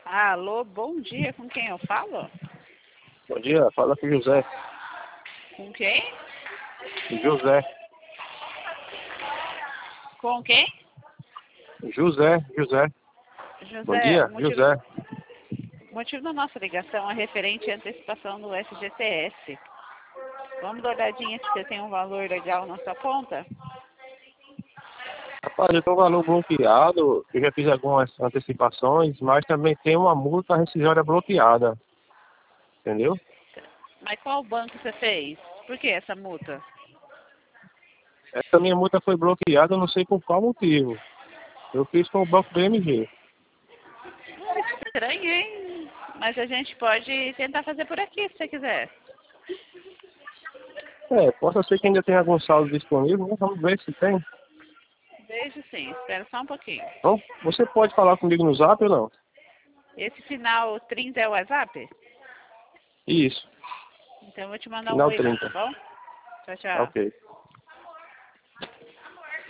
Alô, bom dia, com quem eu falo? Bom dia, fala com o José. Com quem? José. Com quem? José. Bom José, dia, José. o motivo da nossa ligação é referente à antecipação do FGTS. Vamos dar uma olhadinha se você tem um valor legal na sua conta? Rapaz, eu tenho um valor bloqueado, eu já fiz algumas antecipações, mas também tem uma multa rescisória bloqueada. Entendeu? Mas qual banco você fez? Por que essa multa? Essa minha multa foi bloqueada, eu não sei por qual motivo. Eu fiz com o banco BMG. Estranho, hein? Mas a gente pode tentar fazer por aqui, se você quiser. Possa ser que ainda tenha algum saldo disponível, né? Vamos ver se tem. Vejo sim, espera só um pouquinho. Então, você pode falar comigo no Zap ou não? Esse final 30 é o WhatsApp? Isso, Então eu vou te mandar um final oi lá, 30. tá bom? Tchau, tchau. Ok.